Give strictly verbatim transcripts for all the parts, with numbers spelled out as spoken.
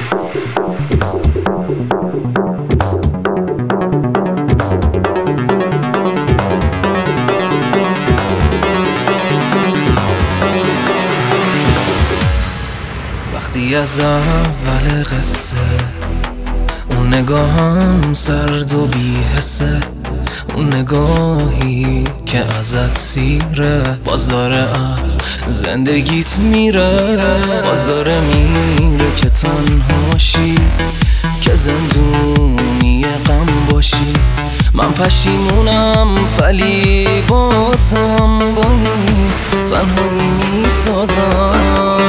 وقتی از اول قصه اون نگاهم سرد و بی حسه، اون نگاهی که ازت سیره، باز داره از زندگیت میره، باز داره میره که تنهاشی، که زندونی غم باشی. من پشیمونم ولی بازم با این تنهایی میسازم.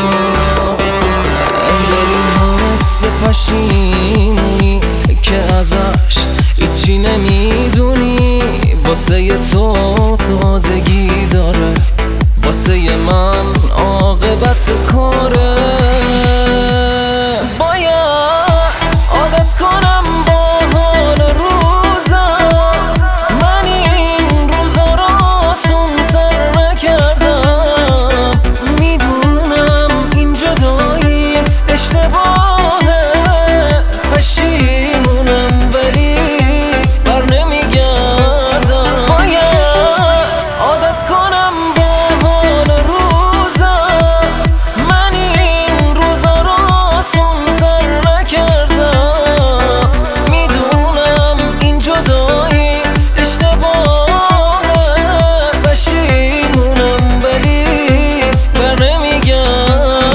حس پشیمونی که ازش هیچی نمیدونی، واسه تو تازگی داره، واسه من عاقبت کاره. باید عادت کنم با حال روزم، من این روزا رو آسون سر نکردم. میدونم این جدایی اشتباهه، پشیمونم ولی بر نمیگردم. باید عادت کنم با حال روزم، من این روزا رو آسون سر نکردم. میدونم این جدایی اشتباهه، پشیمونم ولی بر نمیگردم.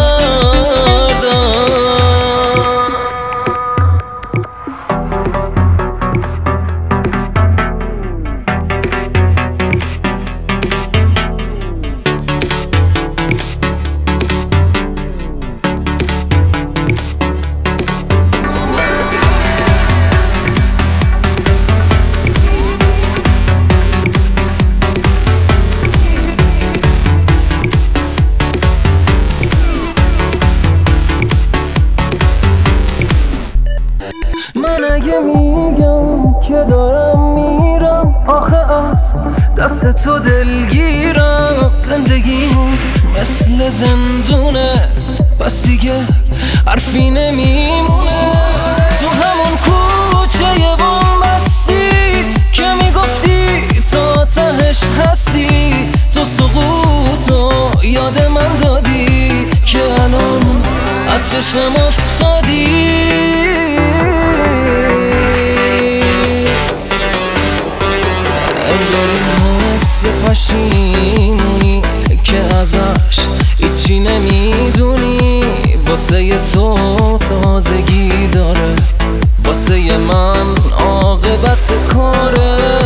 من اگه میگم که دارم میرم، آخه از دست تو دلگیرم. زندگیمون مثل زندونه، پس دیگه حرفی نمیمونه. تو همون کوچه بومبستی که میگفتی تا تهش هستی، تو سقوطو یاد من دادی که الان از چشم افتادی. پشیمونی که ازش هیچی نمیدونی، واسه تو تازگی داره، واسه من عاقبت کاره.